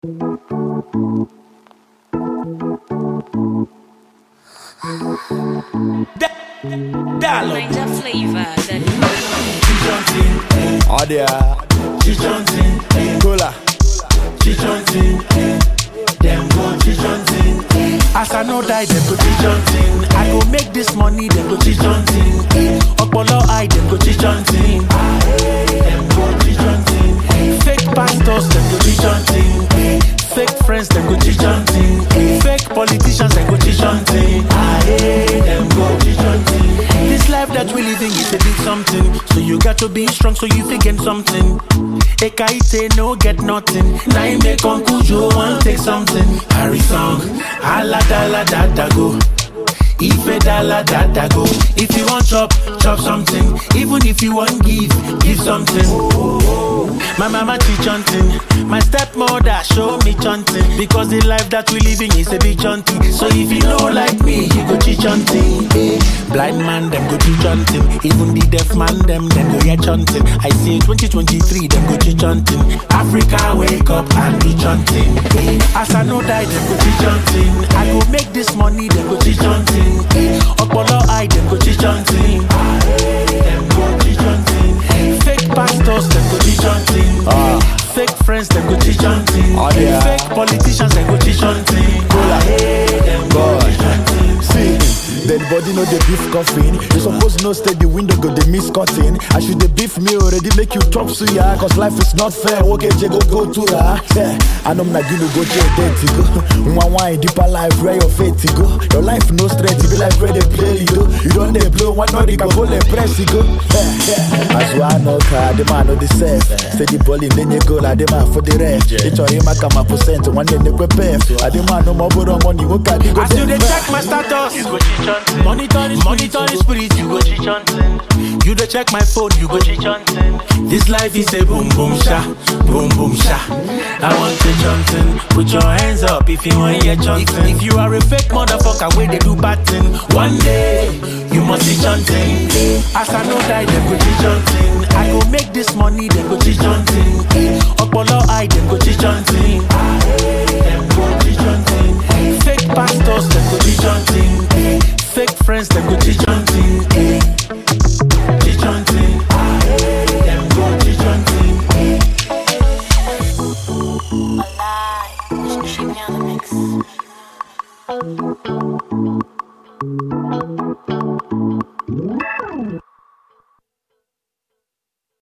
Niger flavor. Oh there, cola, them go chichontin. As I know die, them go chichontin. I go make this money, them go chichontin. Opolo eye, them go chichontin. Them go chichontin. Fake pastors, them go chichontin. Fake friends, them go chichontin. Fake politicians, them go chichontin. Them go chichontin. This life that we living is a big something. So you got to be strong so you figure something. Ekaite no get nothing. Now you make Uncle Joe want take something. Harry song, ala da da go. Ife da da go. If you want chop something. Even if you want give something. My mama teach hunting. My stepmother show me chanting. Because the life that we living is a big chanting. So if you know like me, you go teach hunting. Blind man, them go teach hunting. Even the deaf man, them go hear chanting. I say 2023, them go teach hunting. Africa, wake up and do chanting. As I know die, them go teach hunting. I go make this money, them go teach hunting. Opolo eye, them go teach hunting. Them go teach hunting. Fake pastors, them go teach hunting. Fake friends, them go teach hunting. Fake politicians, them go teach hunting. Them go teach hunting. see. Dead body know the beef coffin. You suppose no stay the window go the miss cutting. I should the beef me already make you chop suya. Cause life is not fair. Okay, go to her. Yeah, I know not gonna go to a date to go. Wine deeper life where your fate to go. Your life no straight, you be like where they play you. You don't they blow one not they can go they press you go. Yeah. As well no car, the man know the set. Steady balling, then you go like the man for the rest. It's your him I come a percent one day they prepare. I the man no more borrow money, what can you go? I still they check my status. You go monitor the spirit, you go chichontin. You dey check my phone, you go chichontin. This life is a boom boom sha, boom boom sha. I want chichontin. Put your hands up if you want hear chanting. If you are a fake motherfucker, where they do bad thing, one day you must chichontin. As I know die, them go chichontin. I go make this money, them go chichontin. Opolo eye, them go chichontin.